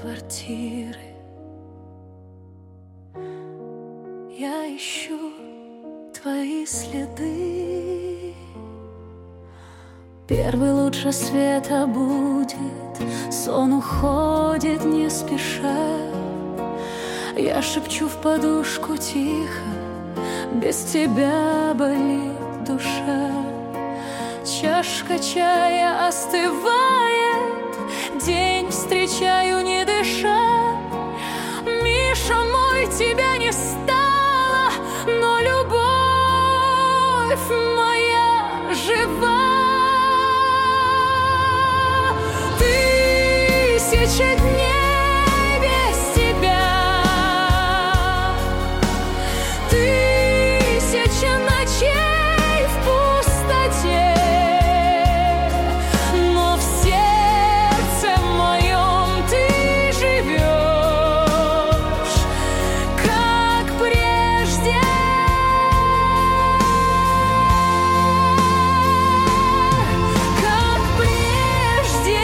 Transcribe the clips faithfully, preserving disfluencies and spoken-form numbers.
квартиры. Я ищу твои следы. Первый луч рассвета будет, сон уходит не спеша. Я шепчу в подушку тихо, без тебя болит душа. Чашка чая остывает, день встречаю не дыша. Миша мой, тебя не стало, но любовь моя жива. Тысяча дней без тебя, тысяча ночей в пустоте, но в сердце моем ты живешь, как прежде. Как прежде.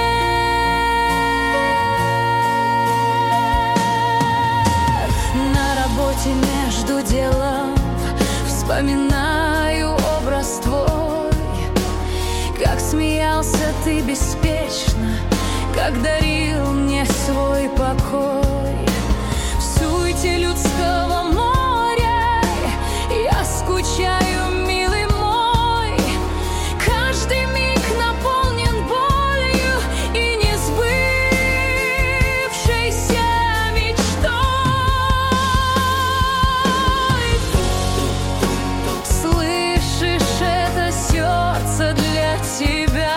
На работе между делом вспоминаю образ твой, как смеялся ты беспечно, как дарил мне свой покой. В суете людского моря я скучаю, милый мой. Каждый миг наполнен болью и несбывшейся мечтой. Слышишь, это сердце для тебя,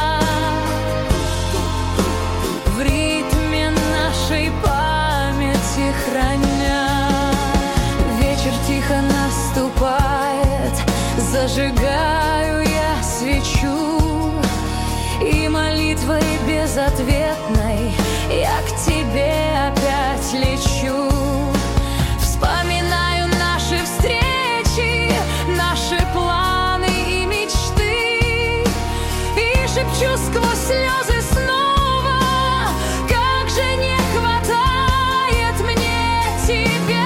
в ритме нашей памяти храня. Вечер тихо наступает, зажигаю я свечу, и молитвой безответной я к тебе опять лечу. Вспоминаю наши встречи, наши планы и мечты, и шепчу сквозь слезы снова: как же не хватает мне тебя.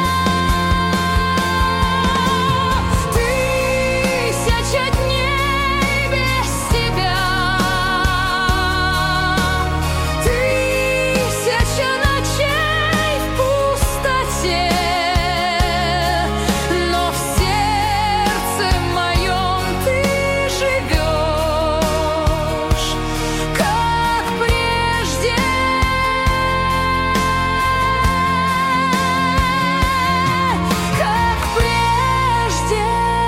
Тысяча дней без тебя, тысяча ночей в пустоте, но в сердце моем ты живешь, как прежде. Как прежде.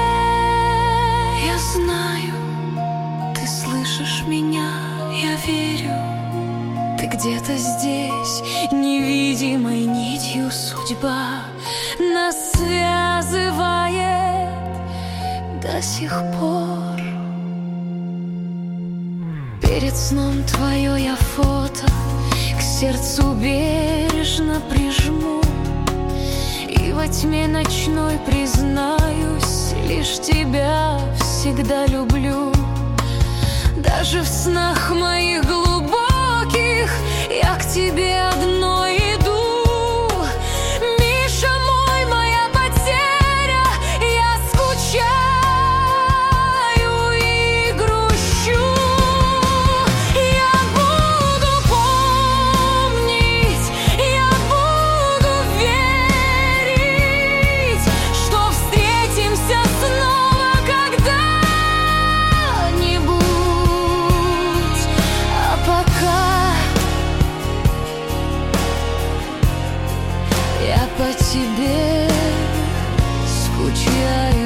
Я знаю, ты слышишь меня, я верю. Ты где-то здесь, невидимой нитью судьба нас связывает до сих пор. Перед сном твое я фото к сердцу бережно прижму, и во тьме ночной признаюсь, лишь тебя всегда люблю. Даже в снах моих глубоких я к тебе одной иду. Миша мой, моя потеря, я скучаю и грущу. Я буду помнить, я буду верить, что встретимся снова когда-нибудь. А пока я по тебе скучаю.